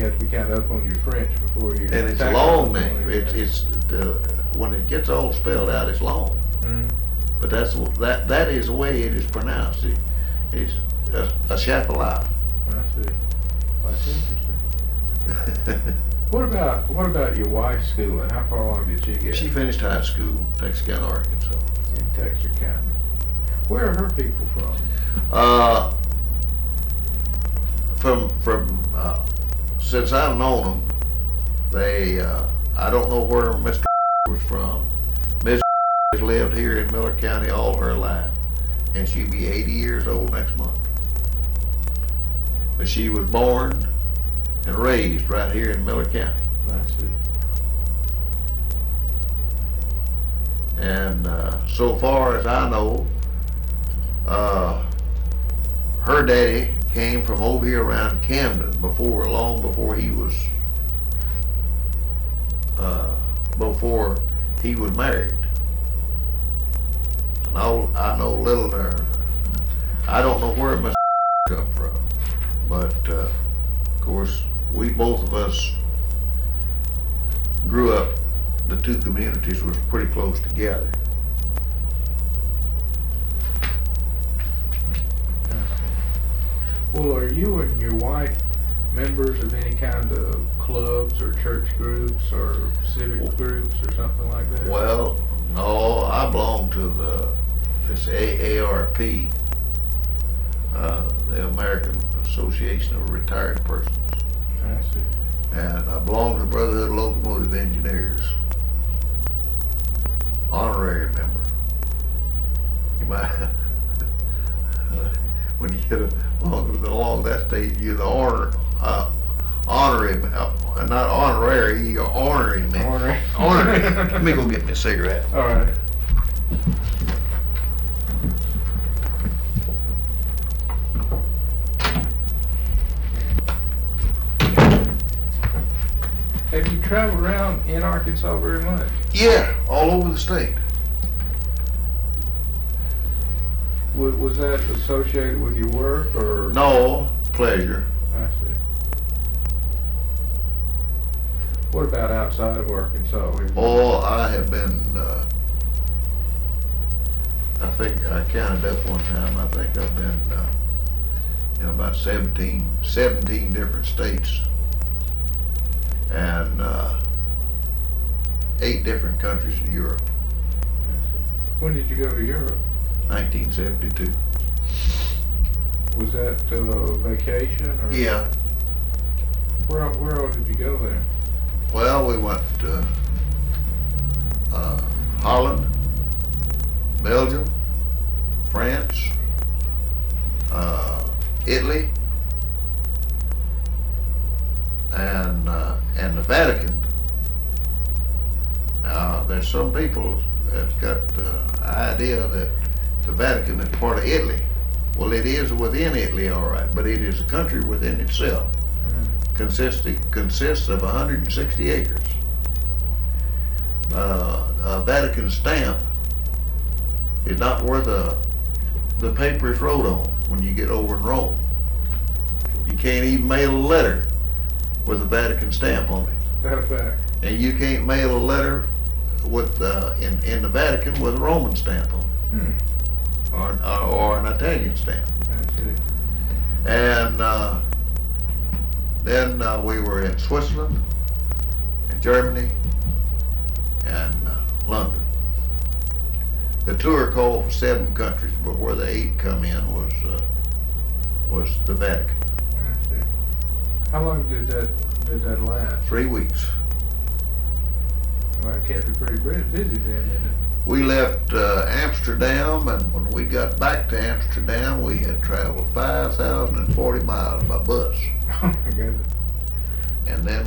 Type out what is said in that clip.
have to be kind of up on your French before you. And it's a tackle long something name. like that. It's when it gets all spelled out, it's long. Mhm. But that is the way it is pronounced. It's a Chapelin. I see. That's interesting. What about your wife's schooling? How far along did she get? She finished high school, Texarkana, Arkansas. In Texarkana. Where are her people from? From since I've known them, they I don't know where Mr. was from. Ms. has lived here in Miller County all her life, and she'll be 80 years old next month. But she was born and raised right here in Miller County. I see. And so far as I know, her daddy came from over here around Camden long before he was married. And I know little there. I don't know where Mr. come from, but of course both of us grew up. The two communities was pretty close together. Well, are you and your wife members of any kind of clubs or church groups or civic groups or something like that? Well, no, I belong to this AARP, the American Association of Retired Persons. I see. And I belong to the Brotherhood of Locomotive Engineers. Honorary member. You might, when you get along that stage, you're the honorary, not honorary, you're honorary member. Honorary. Let me go get me a cigarette. All right. Have you traveled around in Arkansas very much? Yeah, all over the state. Was that associated with your work or? No, pleasure. I see. What about outside of Arkansas? Oh, I have been, I think I counted up one time, I think I've been in about 17 different states and 8 different countries in Europe. When did you go to Europe? 1972. Was that vacation or? Yeah. Where all did you go there? Well, we went to Holland, Belgium, France, Italy, and the Vatican. Now, there's some people that's got the idea that the Vatican is part of Italy. Well, it is within Italy, all right, but it is a country within itself. Consists of 160 acres. A Vatican stamp is not worth the paper it's wrote on when you get over in Rome. You can't even mail a letter with a Vatican stamp on it. That a fact? And you can't mail a letter with in the Vatican with a Roman stamp on it. Or an Italian stamp. I see. And then we were in Switzerland, and Germany, and London. The tour called for 7 countries, but where the 8 come in was the Vatican. I see. How long did that last? 3 weeks. Well, that kept you pretty busy then, didn't it? We left Amsterdam, and when we got back to Amsterdam, we had traveled 5,040 miles by bus. Oh my goodness. And then